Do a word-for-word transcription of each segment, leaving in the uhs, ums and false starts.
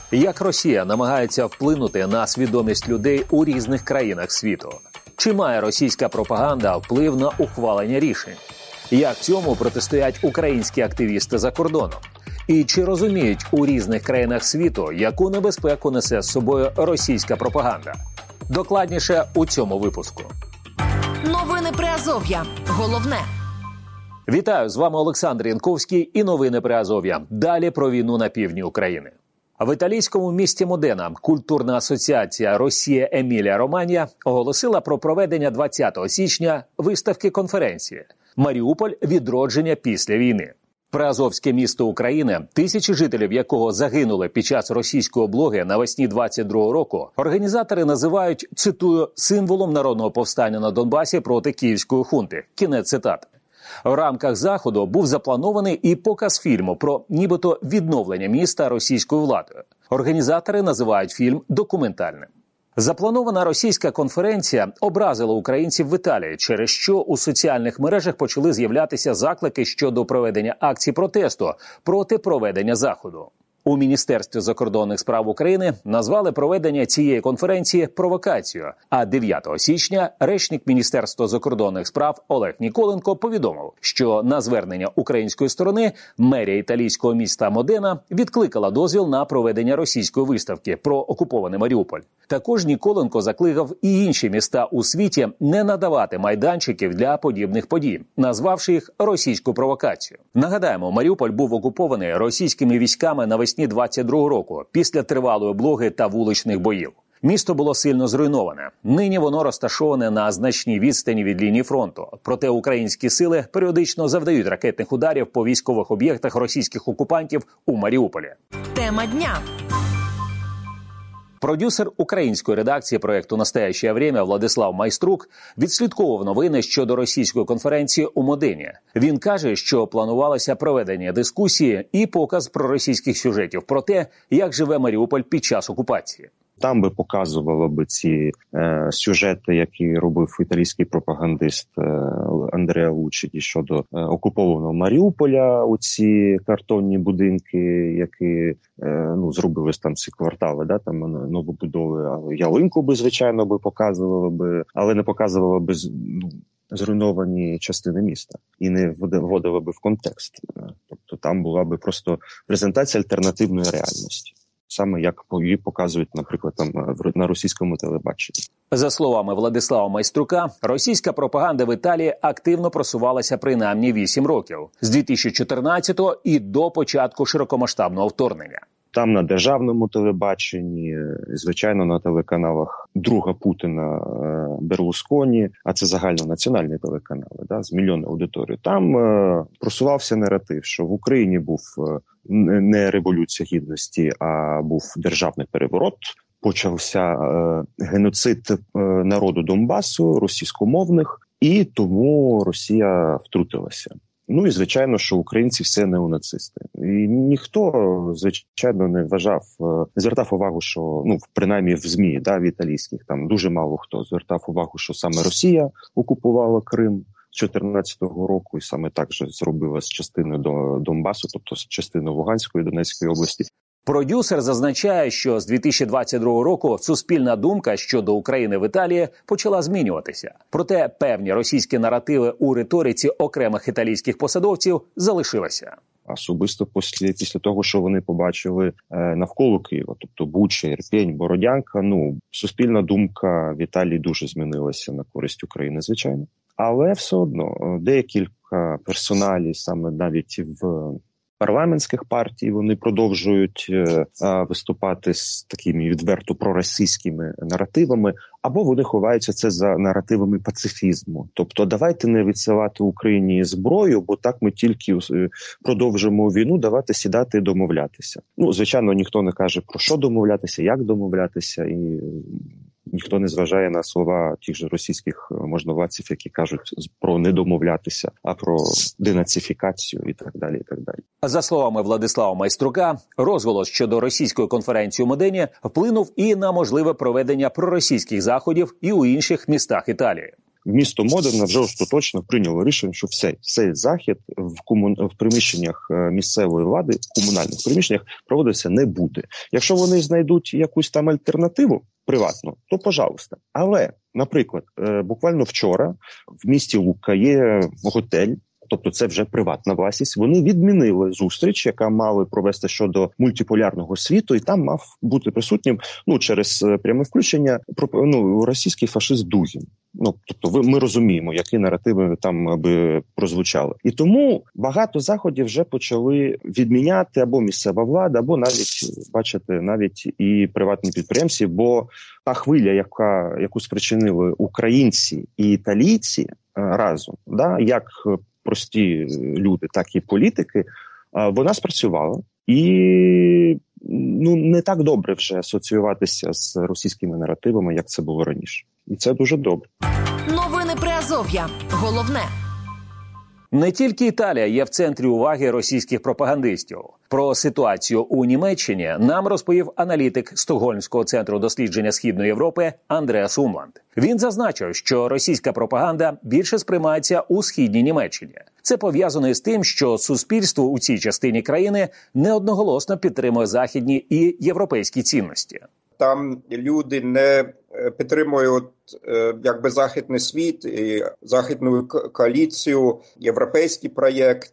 Як Росія намагається вплинути на свідомість людей у різних країнах світу? Чи має російська пропаганда вплив на ухвалення рішень? Як цьому протистоять українські активісти за кордоном? І чи розуміють у різних країнах світу, яку небезпеку несе з собою російська пропаганда? Докладніше у цьому випуску. Новини Приазов'я. Головне. Вітаю, з вами Олександр Янковський і новини Приазов'я. Далі про війну на півдні України. В італійському місті Модена культурна асоціація «Росія Емілія-Романія» оголосила про проведення двадцятого січня виставки-конференції «Маріуполь. Відродження після війни». Приазовське місто України, тисячі жителів якого загинули під час російської облоги навесні двадцять другого року, організатори називають, цитую, «символом народного повстання на Донбасі проти київської хунти». Кінець цитати. В рамках заходу був запланований і показ фільму про нібито відновлення міста російською владою. Організатори називають фільм документальним. Запланована російська конференція образила українців в Італії, через що у соціальних мережах почали з'являтися заклики щодо проведення акцій протесту проти проведення заходу. У Міністерстві закордонних справ України назвали проведення цієї конференції провокацією, а дев'ятого січня речник Міністерства закордонних справ Олег Ніколенко повідомив, що на звернення української сторони мерія італійського міста Модена відкликала дозвіл на проведення російської виставки про окупований Маріуполь. Також Ніколенко закликав і інші міста у світі не надавати майданчиків для подібних подій, назвавши їх російською провокацією. Нагадаємо, Маріуполь був окупований російськими військами навесні двадцять другого року після тривалої облоги та вуличних боїв. Місто було сильно зруйноване. Нині воно розташоване на значній відстані від лінії фронту. Проте українські сили періодично завдають ракетних ударів по військових об'єктах російських окупантів у Маріуполі. Тема дня. Продюсер української редакції проєкту «Настоящее время» Владислав Майструк відслідковував новини щодо російської конференції у Модені. Він каже, що планувалося проведення дискусії і показ проросійських сюжетів про те, як живе Маріуполь під час окупації. Там би показували би ці е, сюжети, які робив італійський пропагандист е, Андреа Луччі щодо е, окупованого Маріуполя, у ці картонні будинки, які е, ну зробили там ці квартали, да, там новобудови. Ялинку би, звичайно, би показували би, але не показували би ну, зруйновані частини міста і не вводили би в контекст. Тобто там була би просто презентація альтернативної реальності. Саме як її показують, наприклад, там на російському телебаченні. За словами Владислава Майструка, російська пропаганда в Італії активно просувалася принаймні вісім років. З дві тисячі чотирнадцятого і до початку широкомасштабного вторгнення. Там на державному телебаченні, звичайно, на телеканалах друга Путіна Берлусконі, а це загальнонаціональні телеканали, да, з мільйонною аудиторією. Там е, просувався наратив, що в Україні був е, не революція гідності, а був державний переворот. Почався е, геноцид е, народу Донбасу, російськомовних, і тому Росія втрутилася. Ну і, звичайно, що українці все неонацисти. І ніхто, звичайно, не вважав, не звертав увагу, що, ну, принаймні в ЗМІ, да, в італійських, там дуже мало хто звертав увагу, що саме Росія окупувала Крим з чотирнадцятого року і саме так же зробила з частиною до Донбасу, тобто з частиною Луганської, Донецької області. Продюсер зазначає, що з дві тисячі двадцять другого року суспільна думка щодо України в Італії почала змінюватися. Проте певні російські наративи у риториці окремих італійських посадовців залишилися. Особисто після, після того, що вони побачили е, навколо Києва, тобто Буча, Ірпінь, Бородянка, ну, суспільна думка в Італії дуже змінилася на користь України, звичайно. Але все одно декілька персоналів, саме навіть в парламентських партій, вони продовжують е, виступати з такими відверто проросійськими наративами, або вони ховаються це за наративами пацифізму. Тобто давайте не відсилати Україні зброю, бо так ми тільки продовжимо війну, давайте сідати і домовлятися. Ну, звичайно, ніхто не каже, про що домовлятися, як домовлятися, і ніхто не зважає на слова тих же російських можновладців, які кажуть про не домовлятися, а про денацифікацію і так далі, і так далі. За словами Владислава Майструка, розголос щодо російської конференції у Модені вплинув і на можливе проведення проросійських заходів і у інших містах Італії. місто Модена вже остаточно прийняло рішення, що все, цей захід в, кому... в приміщеннях місцевої влади, в комунальних приміщеннях проводитися не буде. Якщо вони знайдуть якусь там альтернативу приватну, то пожалуйста. Але, наприклад, буквально вчора в місті Лука є готель, тобто це вже приватна власність, вони відмінили зустріч, яка мали провести щодо мультиполярного світу, і там мав бути присутнім, ну, через пряме включення, ну, російський фашист Дугін. Ну, тобто ви, ми розуміємо, які наративи там би прозвучали. І тому багато заходів вже почали відміняти або місцева влада, або навіть, бачите, навіть і приватні підприємці, бо та хвиля, яка, яку спричинили українці і італійці разом, да, як прості люди, так і політики, вона спрацювала. І ну, не так добре вже асоціюватися з російськими наративами, як це було раніше. І це дуже добре. Новини Приазов'я. Головне. Не тільки Італія є в центрі уваги російських пропагандистів. Про ситуацію у Німеччині нам розповів аналітик Стокгольмського центру дослідження Східної Європи Андреас Умланд. Він зазначив, що російська пропаганда більше сприймається у Східній Німеччині. Це пов'язано з тим, що суспільство у цій частині країни неодноголосно підтримує західні і європейські цінності. Там люди не підтримують якби західний світ, і західну коаліцію, європейський проєкт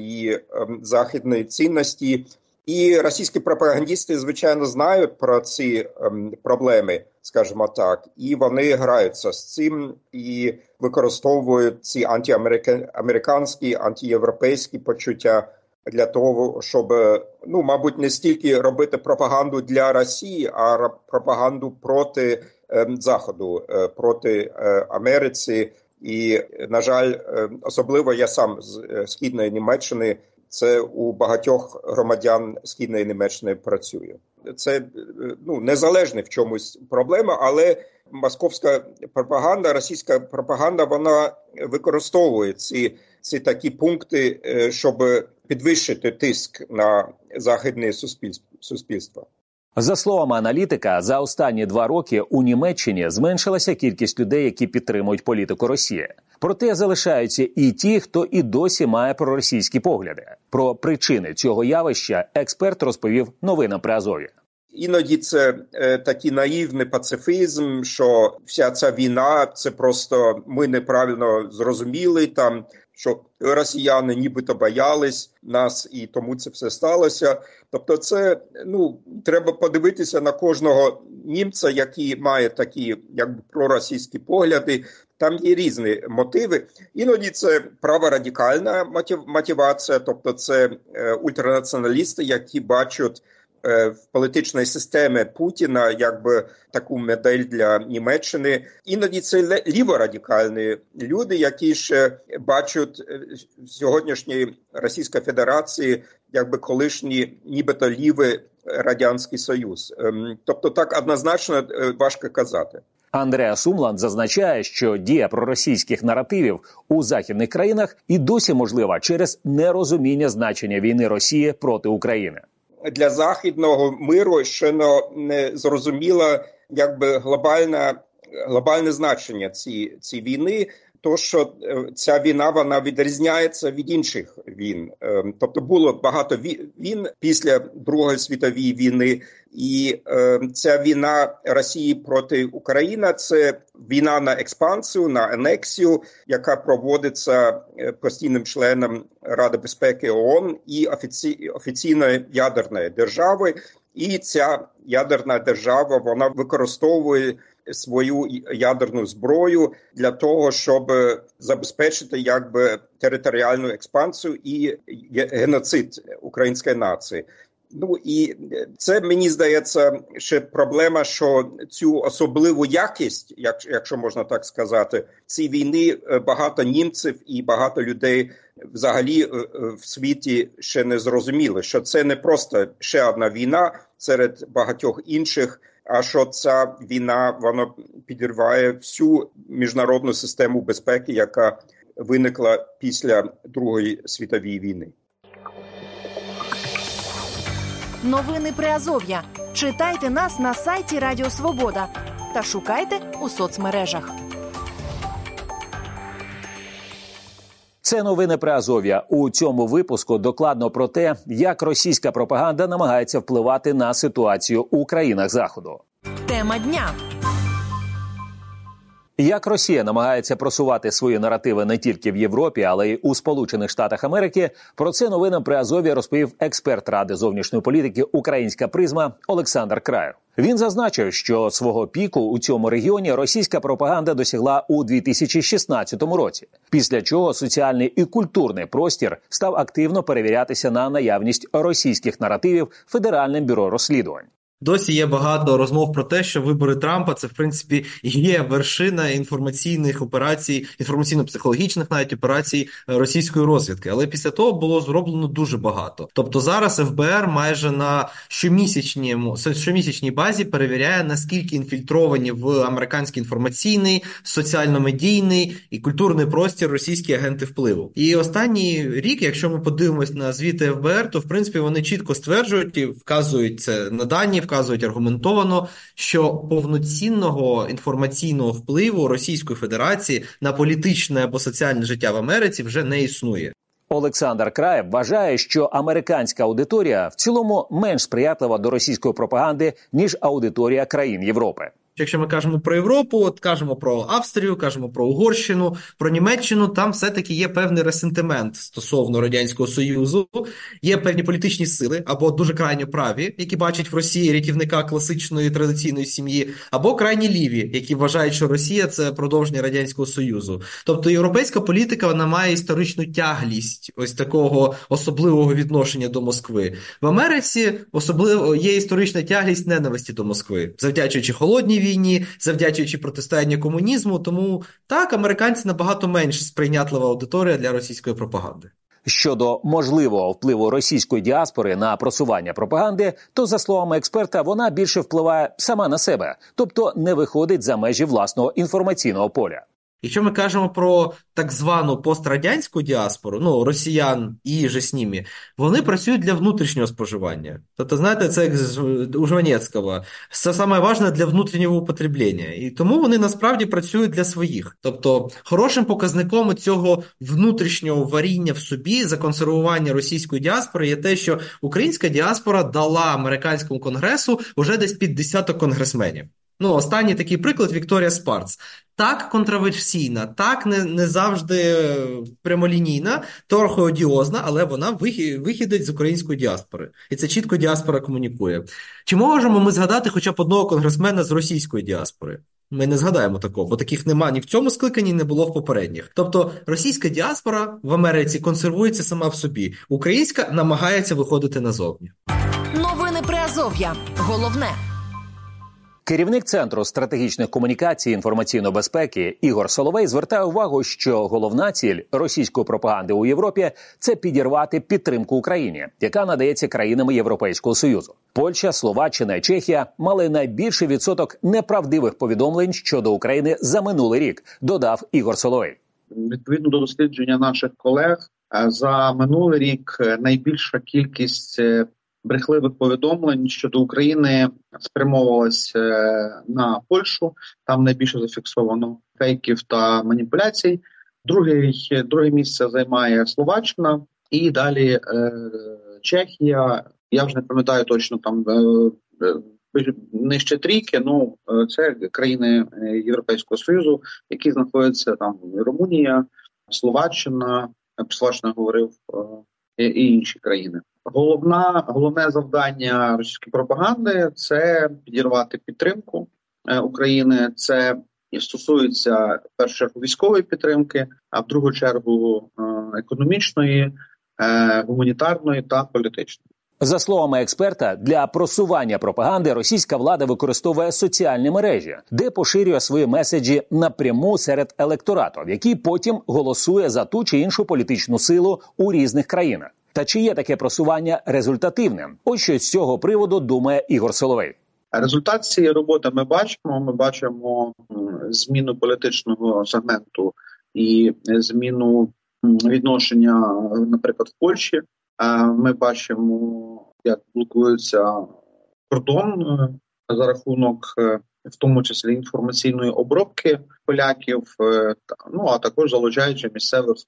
і західні цінності. І російські пропагандисти, звичайно, знають про ці проблеми, скажімо так, і вони граються з цим і використовують ці антиамериканські, антиєвропейські почуття для того, щоб, ну, мабуть, не стільки робити пропаганду для Росії, а пропаганду проти е, Заходу, е, проти е, Америці. І, на жаль, е, особливо я сам з е, Східної Німеччини, це у багатьох громадян Східної Німеччини працює. Це, ну, незалежна в чомусь проблема, але московська пропаганда, російська пропаганда, вона використовує ці, ці такі пункти, щоб підвищити тиск на західне суспільство. За словами аналітика, за останні два роки у Німеччині зменшилася кількість людей, які підтримують політику Росії. Проте залишаються і ті, хто і досі має проросійські погляди. Про причини цього явища експерт розповів новинам Приазов'я. Іноді це е, такий наївний пацифізм, що вся ця війна – це просто ми неправильно зрозуміли, там, що росіяни нібито боялись нас і тому це все сталося. Тобто це, ну, треба подивитися на кожного німця, який має такі, якби, проросійські погляди. Там є різні мотиви. Іноді це праворадикальна мотивація, тобто це е, ультранаціоналісти, які бачать в політичної системи Путіна якби таку модель для Німеччини. Іноді це ліворадикальні люди, які ще бачать в сьогоднішній Російській Федерації якби колишній нібито лівий Радянський Союз. Тобто так однозначно важко казати. Андреас Умланд зазначає, що дія проросійських наративів у західних країнах і досі можлива через нерозуміння значення війни Росії проти України. Для західного миру ще не зрозуміло якби глобальне, глобальне значення цієї ці війни, то що ця війна вона відрізняється від інших війн. Тобто було багато війн після Другої світової війни, і е, ця війна Росії проти України – це війна на експансію, на анексію, яка проводиться постійним членом Ради безпеки ООН і офіці, офіційної ядерної держави. І ця ядерна держава, вона використовує свою ядерну зброю для того, щоб забезпечити якби територіальну експансію і геноцид української нації. Ну і це, мені здається, ще проблема, що цю особливу якість, якщо можна так сказати, цієї війни багато німців і багато людей взагалі в світі ще не зрозуміли, що це не просто ще одна війна серед багатьох інших, а що ця війна, вона підриває всю міжнародну систему безпеки, яка виникла після Другої світової війни. Новини Приазов'я. Читайте нас на сайті Радіо Свобода та шукайте у соцмережах. Це новини Приазов'я. У цьому випуску докладно про те, як російська пропаганда намагається впливати на ситуацію у країнах Заходу. Тема дня. Як Росія намагається просувати свої наративи не тільки в Європі, але й у Сполучених Штатах Америки, про це новинам Приазов'я розповів експерт Ради зовнішньої політики «Українська призма» Олександр Краєв. Він зазначив, що свого піку у цьому регіоні російська пропаганда досягла у дві тисячі шістнадцятому році, після чого соціальний і культурний простір став активно перевірятися на наявність російських наративів Федеральним бюро розслідувань. Досі є багато розмов про те, що вибори Трампа – це, в принципі, є вершина інформаційних операцій, інформаційно-психологічних навіть операцій російської розвідки. Але після того було зроблено дуже багато. Тобто зараз еф бе ер майже на щомісячній, щомісячній базі перевіряє, наскільки інфільтровані в американський інформаційний, соціально-медійний і культурний простір російські агенти впливу. І останній рік, якщо ми подивимось на звіти еф бе ер, то, в принципі, вони чітко стверджують і вказують це на дані, вказують аргументовано, що повноцінного інформаційного впливу Російської Федерації на політичне або соціальне життя в Америці вже не існує. Олександр Краєв вважає, що американська аудиторія в цілому менш сприятлива до російської пропаганди, ніж аудиторія країн Європи. Якщо ми кажемо про Європу, от кажемо про Австрію, кажемо про Угорщину, про Німеччину, там все-таки є певний ресентимент стосовно Радянського Союзу, є певні політичні сили, або дуже крайньо праві, які бачать в Росії рятівника класичної традиційної сім'ї, або крайні ліві, які вважають, що Росія – це продовження Радянського Союзу. Тобто європейська політика, вона має історичну тяглість ось такого особливого відношення до Москви. В Америці особливо є історична тяглість ненависті до Москви, завдячуючи холодній війні, завдячуючи протистоянню комунізму, тому так, американці набагато менш сприйнятлива аудиторія для російської пропаганди. Щодо можливого впливу російської діаспори на просування пропаганди, то, за словами експерта, вона більше впливає сама на себе, тобто не виходить за межі власного інформаційного поля. Якщо ми кажемо про так звану пострадянську діаспору, ну, росіян і же з ними, вони працюють для внутрішнього споживання. Тобто, знаєте, це як у Жванецького. Це саме важливе для внутрішнього употреблення. І тому вони насправді працюють для своїх. Тобто, хорошим показником цього внутрішнього варіння в собі, законсервування російської діаспори є те, що українська діаспора дала американському конгресу вже десь під десяток конгресменів. Ну, останній такий приклад – Вікторія Спарц. Так контроверсійна, так не, не завжди прямолінійна, трохи одіозна, але вона вихідець з української діаспори. І це чітко діаспора комунікує. Чи можемо ми згадати хоча б одного конгресмена з російської діаспори? Ми не згадаємо такого, бо таких нема ні в цьому скликанні, не було в попередніх. Тобто російська діаспора в Америці консервується сама в собі. Українська намагається виходити назовні. Новини Приазов'я. Головне. Керівник Центру стратегічних комунікацій і інформаційної безпеки Ігор Соловей звертає увагу, що головна ціль російської пропаганди у Європі – це підірвати підтримку Україні, яка надається країнами Європейського Союзу. Польща, Словаччина і Чехія мали найбільший відсоток неправдивих повідомлень щодо України за минулий рік, додав Ігор Соловей. Відповідно до дослідження наших колег, за минулий рік найбільша кількість брехливих повідомлень щодо України спрямовувалось на Польщу, там найбільше зафіксовано фейків та маніпуляцій. Другий, друге місце займає Словаччина і далі е, Чехія. Я вже не пам'ятаю точно там е, нижче трійки, ну це країни Європейського Союзу, які знаходяться там Румунія, Словаччина, Словаччина говорив, е, і інші країни. Головна, головне завдання російської пропаганди – це підірвати підтримку України. Це стосується, в першу чергу, військової підтримки, а в другу чергу економічної, гуманітарної та політичної. За словами експерта, для просування пропаганди російська влада використовує соціальні мережі, де поширює свої меседжі напряму серед електорату, який потім голосує за ту чи іншу політичну силу у різних країнах. Та чи є таке просування результативним? Ось що з цього приводу думає Ігор Соловей. Результат цієї роботи ми бачимо. Ми бачимо зміну політичного сегменту і зміну відношення, наприклад, в Польщі. Ми бачимо, як блокується кордон за рахунок, в тому числі, інформаційної обробки поляків, ну а також залучаючи місцевих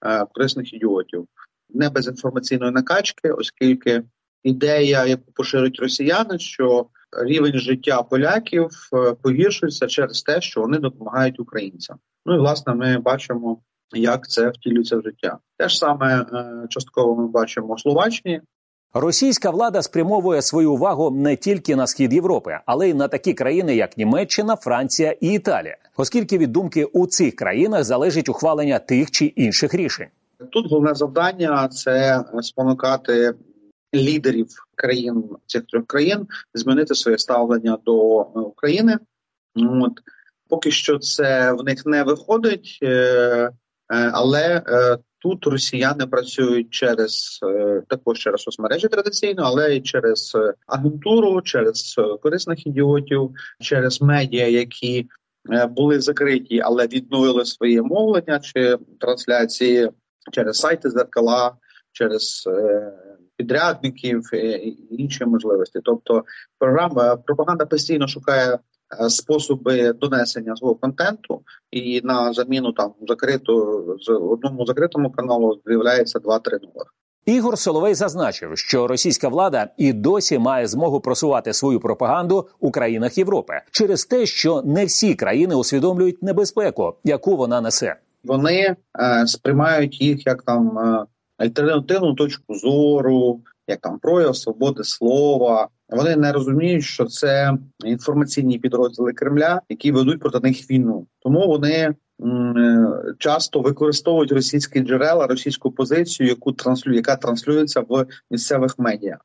е, корисних ідіотів. Не без інформаційної накачки, оскільки ідея, яку поширюють росіяни, що рівень життя поляків погіршується через те, що вони допомагають українцям. Ну і, власне, ми бачимо, як це втілюється в життя. Те ж саме частково ми бачимо у Словаччині. Російська влада спрямовує свою увагу не тільки на схід Європи, але й на такі країни, як Німеччина, Франція і Італія, оскільки від думки у цих країнах залежить ухвалення тих чи інших рішень. Тут головне завдання – це спонукати лідерів країн, цих трьох країн, змінити своє ставлення до України. От. Поки що це в них не виходить, але тут росіяни працюють через, також через соцмережі традиційно, але й через агентуру, через корисних ідіотів, через медіа, які були закриті, але відновили своє мовлення чи трансляції, через сайти «Зеркала», через підрядників і інші можливості. Тобто програма, пропаганда постійно шукає способи донесення свого контенту, і на заміну там закриту з одному закритому каналу з'являється два-три нових. Ігор Соловей зазначив, що російська влада і досі має змогу просувати свою пропаганду у країнах Європи через те, що не всі країни усвідомлюють небезпеку, яку вона несе. Вони е, сприймають їх як там е, альтернативну точку зору, як там прояв свободи слова. Вони не розуміють, що це інформаційні підрозділи Кремля, які ведуть проти них війну. Тому вони м, часто використовують російські джерела, російську позицію, яку транслює, яка транслюється в місцевих медіа.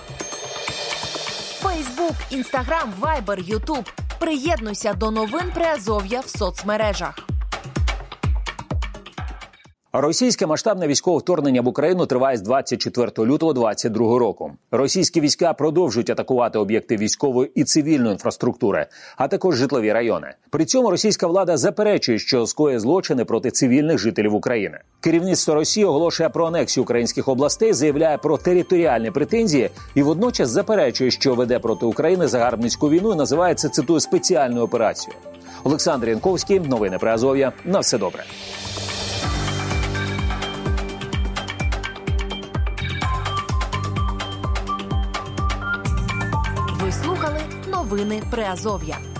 Фейсбук, Інстаграм, Вайбер, Ютуб. Приєднуйся до новин Приазов'я в соцмережах. Російське масштабне військове вторгнення в Україну триває з двадцять четвертого лютого двадцять другого року. Російські війська продовжують атакувати об'єкти військової і цивільної інфраструктури, а також житлові райони. При цьому російська влада заперечує, що скоює злочини проти цивільних жителів України. Керівництво Росії оголошує про анексію українських областей, заявляє про територіальні претензії і водночас заперечує, що веде проти України загарбницьку війну і називає це, цитую, спеціальною операцією. Олександр Янковський, новини Приазов'я. На все добре. Ви слухали новини Приазов'я.